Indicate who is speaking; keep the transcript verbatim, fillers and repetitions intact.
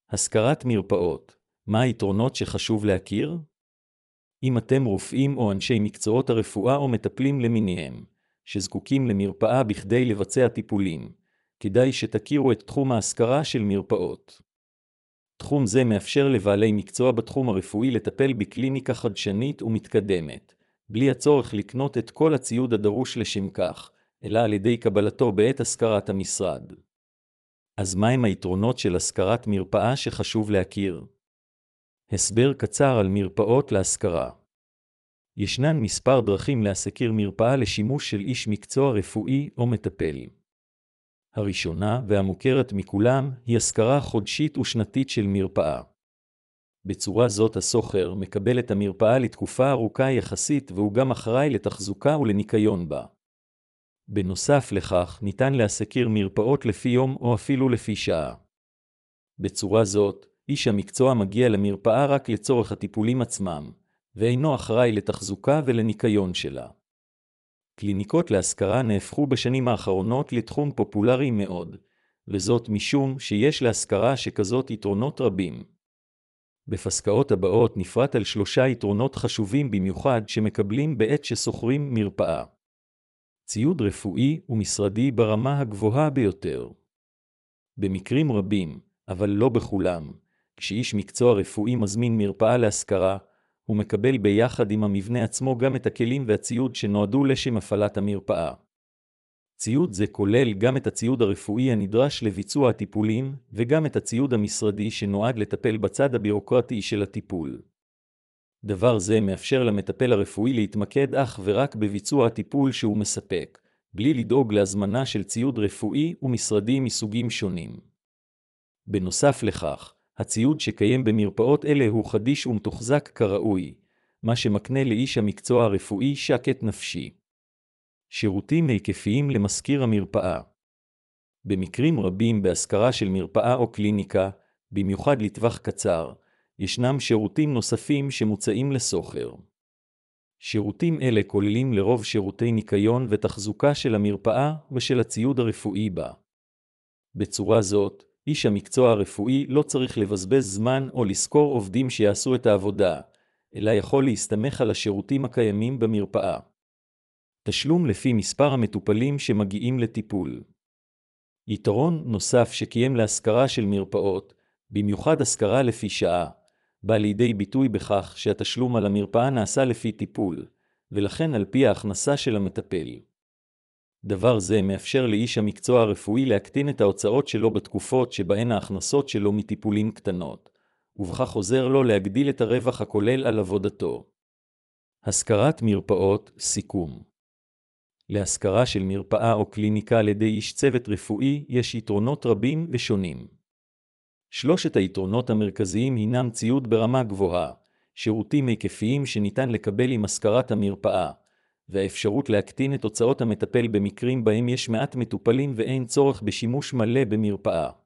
Speaker 1: השכרת מרפאות. מה היתרונות שחשוב להכיר? אם אתם רופאים או אנשי מקצועות הרפואה או מטפלים למיניהם, שזקוקים למרפאה בכדי לבצע טיפולים, כדאי שתכירו את תחום ההשכרה של מרפאות. תחום זה מאפשר לבעלי מקצוע בתחום הרפואי לטפל בקליניקה חדשנית ומתקדמת, בלי הצורך לקנות את כל הציוד הדרוש לשם כך, אלא על ידי קבלתו בעת השכרת המשרד. אז מהם היתרונות של השכרת מרפאה שחשוב להכיר? הסבר קצר על מרפאות להשכרה. ישנן מספר דרכים להשכיר מרפאה לשימוש של איש מקצוע רפואי או מטפל. הראשונה והמוכרת מכולם היא השכרה חודשית ושנתית של מרפאה. בצורה זאת השוכר מקבל את המרפאה לתקופה ארוכה יחסית והוא גם אחראי לתחזוקה ולניקיון בה. בנוסף לכך ניתן להשכיר מרפאות לפי יום או אפילו לפי שעה. בצורה זאת, איש המקצוע מגיע למרפאה רק לצורך הטיפולים עצמם, ואינו אחראי לתחזוקה ולניקיון שלה. קליניקות להשכרה נהפכו בשנים האחרונות לתחום פופולרי מאוד, וזאת משום שיש להשכרה שכזאת יתרונות רבים. בפסקאות הבאות נפרט על שלושה יתרונות חשובים במיוחד שמקבלים בעת ששוכרים מרפאה. ציוד רפואי ומשרדי ברמה הגבוהה ביותר. במקרים רבים, אבל לא בכולם, כשאיש מקצוע רפואי מזמין מרפאה להשכרה, הוא מקבל ביחד עם המבנה עצמו גם את הכלים והציוד שנועדו לשם הפעלת המרפאה. ציוד זה כולל גם את הציוד הרפואי הנדרש לביצוע הטיפולים, וגם את הציוד המשרדי שנועד לטפל בצד הבירוקרטי של הטיפול. דבר זה מאפשר למטפל הרפואי להתמקד אך ורק בביצוע הטיפול שהוא מספק, בלי לדאוג להזמנה של ציוד רפואי ומשרדי מסוגים שונים. בנוסף לכך, הציוד שקיים במרפאות אלה הוא חדיש ומתוחזק כראוי, מה שמקנה לאיש המקצוע הרפואי שקט נפשי. שירותים היקפיים למזכיר המרפאה. במקרים רבים בהשכרה של מרפאה או קליניקה, במיוחד לטווח קצר, ישנם שירותים נוספים שמוצעים לשוכר. שירותים אלה כוללים לרוב שירותי ניקיון ותחזוקה של המרפאה ושל הציוד הרפואי בה. בצורה זאת, איש המקצוע הרפואי לא צריך לבזבז זמן או לשכור עובדים שיעשו את העבודה, אלא יכול להסתמך על השירותים הקיימים במרפאה. תשלום לפי מספר המטופלים שמגיעים לטיפול. יתרון נוסף שקיים להשכרה של מרפאות, במיוחד השכרה לפי שעה, בא לידי ביטוי בכך שהתשלום על המרפאה נעשה לפי טיפול, ולכן על פי ההכנסה של המטפל. דבר זה מאפשר לאיש המקצוע הרפואי להקטין את ההוצאות שלו בתקופות שבהן ההכנסות שלו מטיפולים קטנות, ובכך עוזר לו להגדיל את הרווח הכולל על עבודתו. השכרת מרפאות, סיכום. להשכרה של מרפאה או קליניקה על ידי איש צוות רפואי יש יתרונות רבים ושונים. שלושת היתרונות המרכזיים הינם ציוד ברמה גבוהה, שירותים היקפיים שניתן לקבל עם השכרת המרפאה, והאפשרות להקטין את הוצאות המטפל במקרים בהם יש מעט מטופלים ואין צורך בשימוש מלא במרפאה.